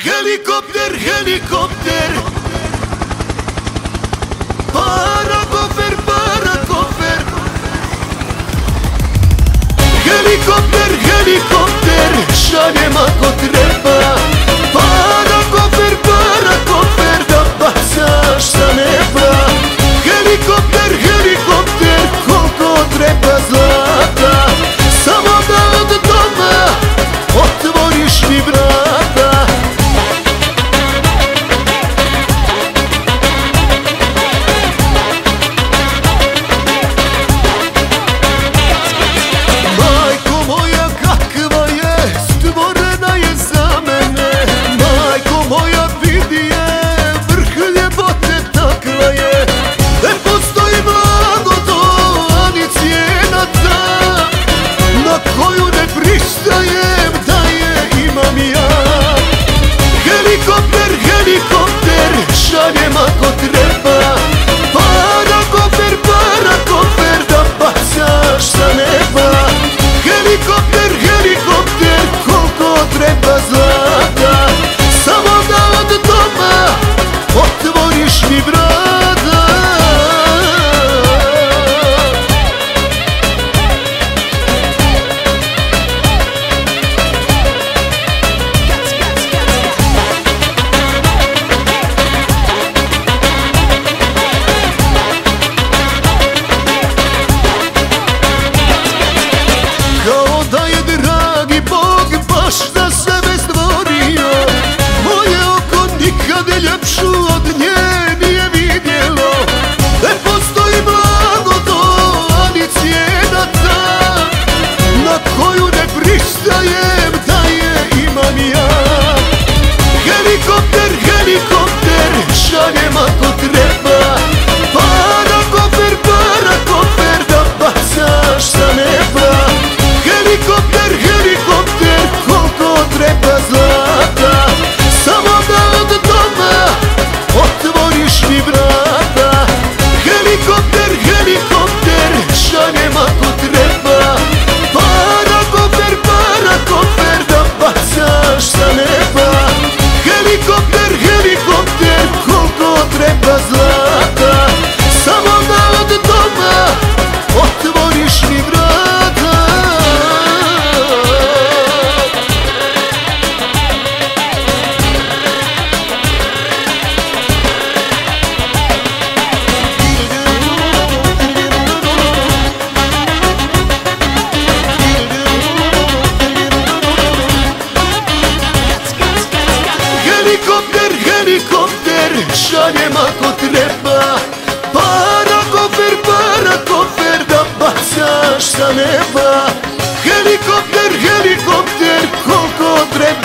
Helikopter, helikopter, parakofer, parakofer. Helikopter, helikopter, šaljem ako treba. Parakofer, parakofer, da bacaš sa neba. Helikopter, helikopter, koliko treba zlata, samo da od doma otvoriš mi vrata. Majko moja kakva je, stvorena je za mene. Majko moja vidi je, vrh ljepote takva je. Ne postoji blagoto, ani cijena ta, na koju ne pristajem da je imam ja. Helikopter, helikopter, šaljem ako treba. Parakofer, parakofer, da bacaš sa neba. Helikopter, helikopter, koliko treba zlata, samo da od doma otvoriš mi vrata. Kao da je dragi Bog baš za sebe stvorio, moje oko nikad ljepšu od nje nije vidjelo. Ne postoji blagoto, ani cijena ta, na koju ne pristajem da je imam ja. Helikopter, helikopter, šaljem ako treba. Parakofer, parakofer, da bacaš sa neba. Helikopter, helikopter, koliko treba zlata, samo da od doma otvoriš mi vrata. Helikopter, helikopter, šaljem ako treba. Parakofer, parakofer, da bacaš sa neba. Helikopter, helikopter, koliko treba zlata, samo da od doma otvoriš mi vrata. Helikopter, helikopter, šaljem ako treba. Parakofer, parakofer, da bacaš sa neba. Helikopter, helikopter, koliko treba